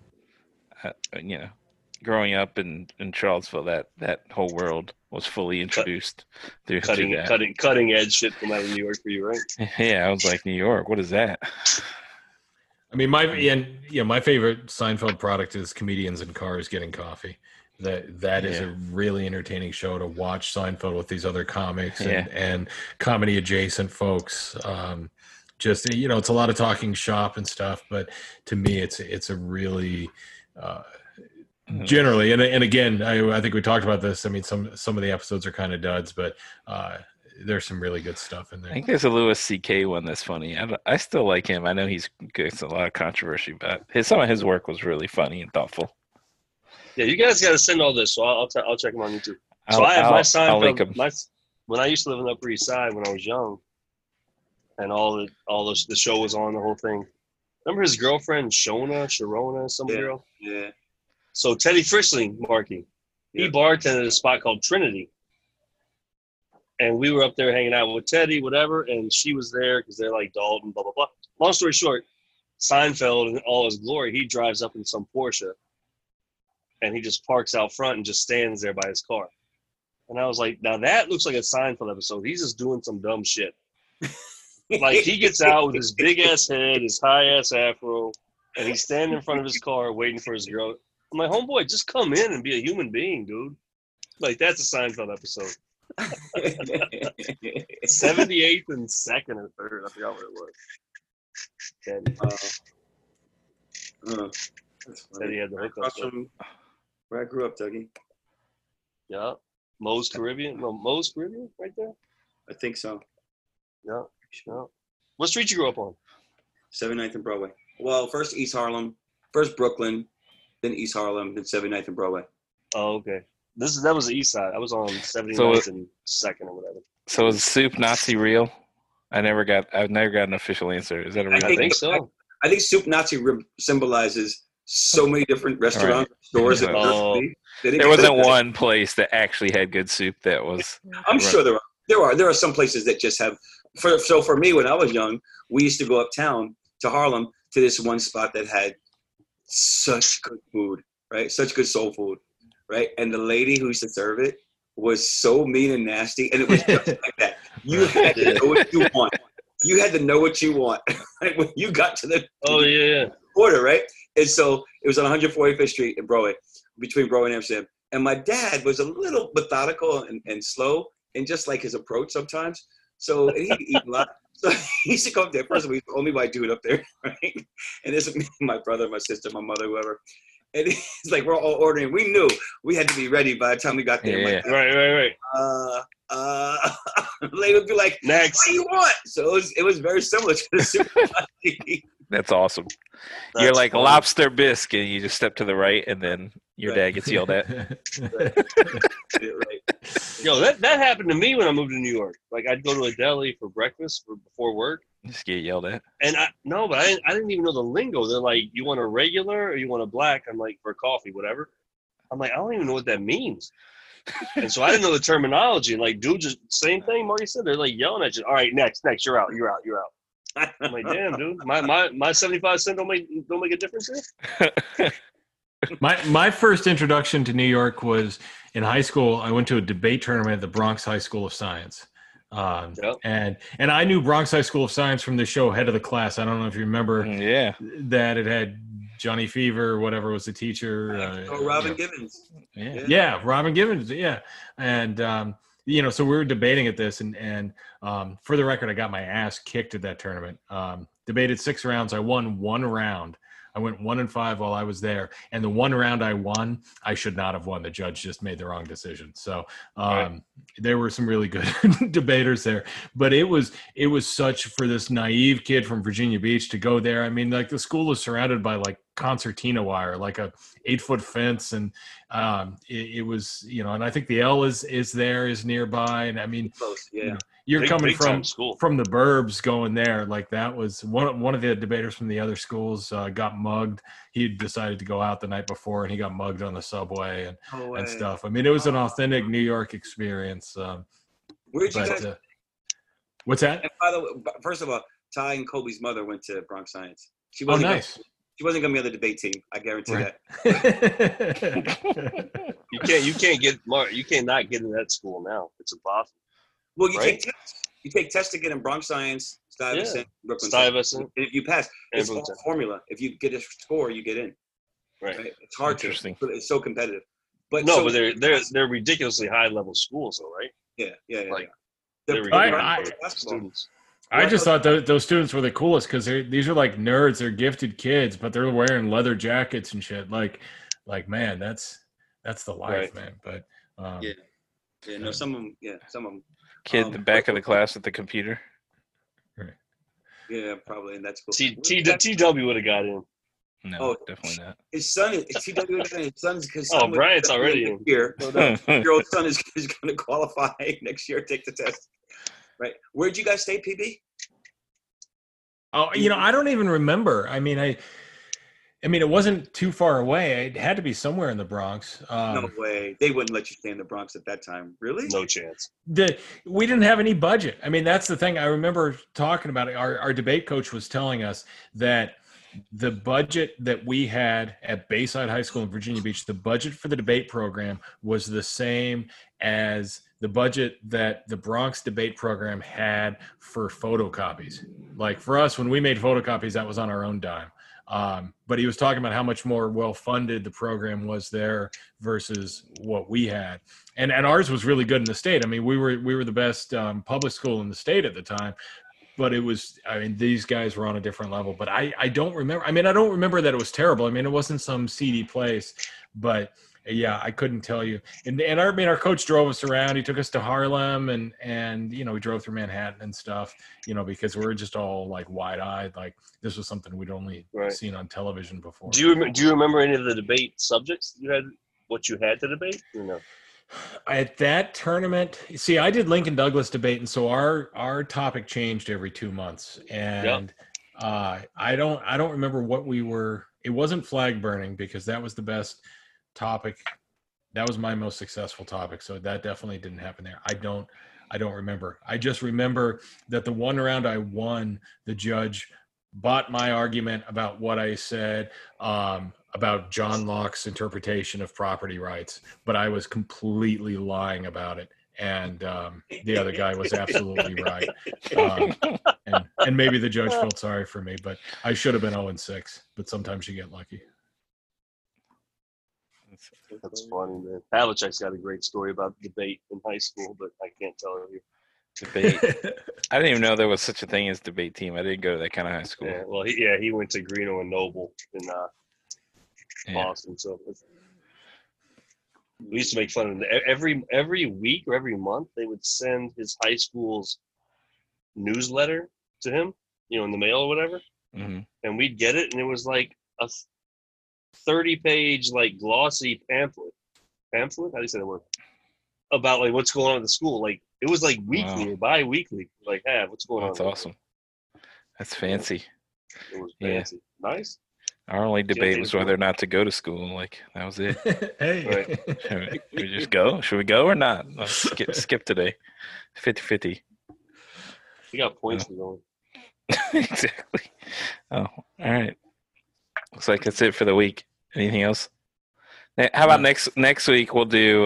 Growing up in Charlottesville, that whole world was fully introduced through that. Cutting edge shit from out of New York for you, right? Yeah, I was like, New York, what is that? I mean, my favorite Seinfeld product is comedians in cars getting coffee. That is a really entertaining show to watch Seinfeld with these other comics and comedy adjacent folks. Just it's a lot of talking shop and stuff, but to me, it's a really generally and again, I think we talked about this. I mean, some of the episodes are kind of duds, but there's some really good stuff in there. I think there's a Louis C.K. one that's funny. I still like him. I know he's gets a lot of controversy, but some of his work was really funny and thoughtful. Yeah, you guys got to send all this, so I'll check them on YouTube. So I have my Seinfeld. When I used to live in the Upper East Side when I was young, and the show was on, the whole thing. Remember his girlfriend Sharona, some girl. Yeah. So Teddy Frischling, Marky, he bartended at a spot called Trinity, and we were up there hanging out with Teddy, whatever, and she was there because they're like Dalton, blah blah blah. Long story short, Seinfeld in all his glory, he drives up in some Porsche. And he just parks out front and just stands there by his car. And I was like, now that looks like a Seinfeld episode. He's just doing some dumb shit. Like, he gets out with his big-ass head, his high-ass afro, and he's standing in front of his car waiting for his girl. I'm like, homeboy, just come in and be a human being, dude. Like, that's a Seinfeld episode. 78th and 2nd or 3rd. I forgot what it was. Teddy had the hookup. Where I grew up, Dougie. Yeah. Moe's Caribbean right there? I think so. Yeah. What street you grew up on? 79th and Broadway. Well, first East Harlem, first Brooklyn, then East Harlem, then 79th and Broadway. Oh, okay. That was the East Side. I was on 79th and 2nd or whatever. So is Soup Nazi real? I've never got an official answer. Is that a real I think so. I think Soup Nazi symbolizes so many different restaurants, stores. Yeah. There wasn't one place that actually had good soup that was. I'm sure there are some places that just have. So for me, when I was young, we used to go uptown to Harlem to this one spot that had such good food, right? Such good soul food, right? And the lady who used to serve it was so mean and nasty, and it was just like that. You had to know what you want. You had to know what you want. Like when you got to the order, right? And so it was on 145th Street in Broadway, between Broadway and Amsterdam. And my dad was a little methodical and slow, and just like his approach sometimes. So and he'd eat a lot. So he used to come up there. First of all, he's the only white dude up there, right? And this is me, my brother, my sister, my mother, whoever. And it's like we're all ordering. We knew we had to be ready by the time we got there. Yeah. Right. They would be like, next. What do you want? So it was very similar to the Super Nazi. That's awesome. You're like funny. Lobster bisque, and you just step to the right, and then your dad gets yelled at. Right. Yo, that happened to me when I moved to New York. Like, I'd go to a deli for breakfast before work. Just get yelled at. And I didn't even know the lingo. They're like, you want a regular or you want a black? I'm like, for coffee, whatever. I'm like, I don't even know what that means. And so I didn't know the terminology. And like, dude, just same thing. Marty said they're like yelling at you. All right, next, you're out. I'm like, damn, dude, my 75 cent don't make a difference here. My first introduction to New York was in high school. I went to a debate tournament at the Bronx High School of Science. Yep. And I knew Bronx High School of Science from the show Head of the Class. I don't know if you remember Yeah. that it had Johnny Fever, whatever was the teacher. Robin Givens. Yeah, Robin Givens. Yeah. And, so we were debating at this and for the record, I got my ass kicked at that tournament. Debated 6 rounds. I won 1 round. I went 1-5 while I was there, and the 1 round I won, I should not have won. The judge just made the wrong decision. So there were some really good debaters there, but it was such for this naive kid from Virginia Beach to go there. I mean, like the school is surrounded by like concertina wire, like a 8-foot fence, and it was and I think the L is nearby, and I mean, close, yeah. You're coming from the burbs going there. Like that was one of the debaters from the other schools got mugged. He decided to go out the night before and he got mugged on the subway and stuff. I mean, it was an authentic New York experience. Where'd you guys? What's that? And by the way, first of all, Ty and Kobe's mother went to Bronx Science. She Oh, wasn't nice. She wasn't going to be on the debate team. I guarantee Right. that. You can't get Mark. You cannot get in that school now. It's impossible. Well, you Right? take tests. You take tests to get in Bronx Science, Stuyvesant, Brooklyn. Stuyvesant. If you pass, it's all Brooklyn. formula. If you get a score, you get in. Right. It's hard to. Interesting. But it's so competitive. But No, so, but they're ridiculously high level schools, though, right? yeah. Like, They're they're basketball. students. I just thought those students were the coolest because these are like nerds. They're gifted kids, but they're wearing leather jackets and shit. Like man, that's the life, Right. man. But Yeah, no, some of them. Kid in the back of the class at the computer. Yeah, probably, and that's cool. TW would have got in. No, Oh. definitely not. His son is his son's because Bryant's already in. here. Your old son is going to qualify next year. Take the test. Right. Where'd you guys stay, PB? Oh, I don't even remember. I mean, it wasn't too far away. It had to be somewhere in the Bronx. No way. They wouldn't let you stay in the Bronx at that time. Really? No chance. We didn't have any budget. I mean, that's the thing. I remember talking about it. Our debate coach was telling us that the budget that we had at Bayside High School in Virginia Beach, the budget for the debate program was the same as the budget that the Bronx debate program had for photocopies. Like for us, when we made photocopies, that was on our own dime. But he was talking about how much more well-funded the program was there versus what we had. And ours was really good in the state. I mean, we were the best public school in the state at the time. But these guys were on a different level. But I don't remember. I mean, I don't remember that it was terrible. I mean, it wasn't some seedy place. But yeah, I couldn't tell you. And our coach drove us around. He took us to Harlem and we drove through Manhattan and stuff, because we're just all like wide-eyed. Like this was something we'd only seen on television before. Do you remember any of the debate subjects you had? What you had to debate? Or no? At that tournament, see, I did Lincoln Douglas debate, and so our topic changed every 2 months. And I don't remember what we were. It wasn't flag burning because that was the best topic. That was my most successful topic, so that definitely didn't happen there. I don't remember. I just remember that the one round I won, the judge bought my argument about what I said about John Locke's interpretation of property rights, but I was completely lying about it. And the other guy was absolutely right. And maybe the judge felt sorry for me, but I should have been 0-6, but sometimes you get lucky. That's funny, man. Havlicek's got a great story about debate in high school, but I can't tell it here. Debate. I didn't even know there was such a thing as debate team. I didn't go to that kind of high school. Yeah, well, he went to Greeno and Noble in Boston. So we used to make fun of him. Every week or every month, they would send his high school's newsletter to him, in the mail or whatever. Mm-hmm. And we'd get it, and it was like a 30-page, like, glossy pamphlet. Pamphlet? How do you say that word? About, like, what's going on at the school. Like, it was, like, weekly or bi-weekly. Like, hey, what's going on? That's awesome. That's fancy. It was fancy. Nice. Our only debate think was so. whether or not to go to school. Like that was it. Hey. Should we just go? Should we go or not? Let's skip today. 50-50. We got points to go. Exactly. Oh, all right. Looks like that's it for the week. Anything else? How about next week? We'll do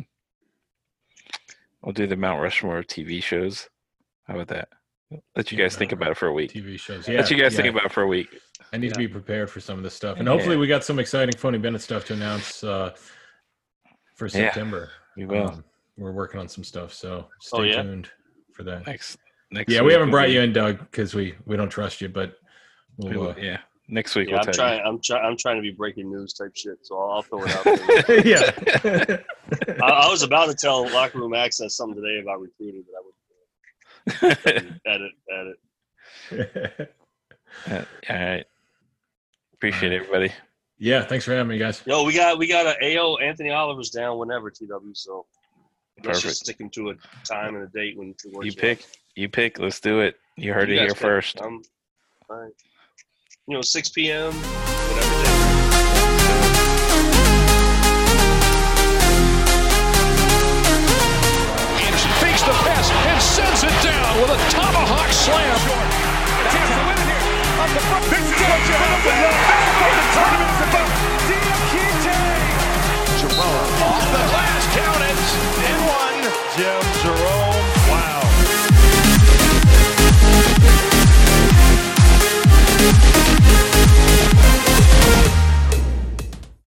the Mount Rushmore TV shows. How about that? Let you guys think about it for a week. TV shows. Let you guys think about it for a week. I need to be prepared for some of this stuff, and hopefully we got some exciting Funny Bennett stuff to announce for September. We will. We're working on some stuff, so stay tuned for that. Next yeah, we haven't brought you in, Doug, because we don't trust you, but we'll, next week Yeah, we'll tell you. I'm trying to be breaking news type shit, so I'll throw it out there. yeah. I was about to tell Locker Room Access something today about recruiting, but I would edit. All right. Appreciate it, everybody. Yeah, thanks for having me, guys. Yo, we got a AO Anthony Oliver's down whenever TW, so let's Perfect. just stick him to a time and a date when it works. You pick. Let's do it. You heard it here first. All right. 6 p.m. whatever day. Anderson fakes the pass and sends it down with a tomahawk slam. Chance to win it here. Up the front. Big